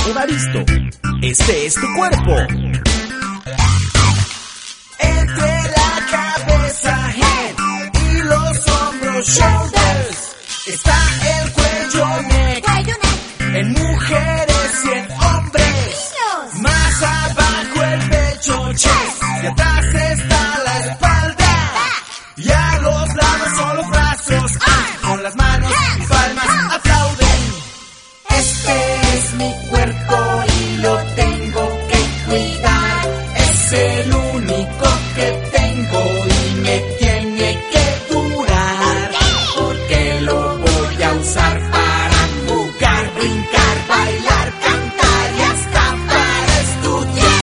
Evaristo, este es tu cuerpo. Entre la cabeza, head, y los hombros, shoulders, está el cuello, neck, en mujeres y en hombres. Más abajo el pecho, chest, y atrás está la espalda. Y a los lados son los brazos, con las manos y palmas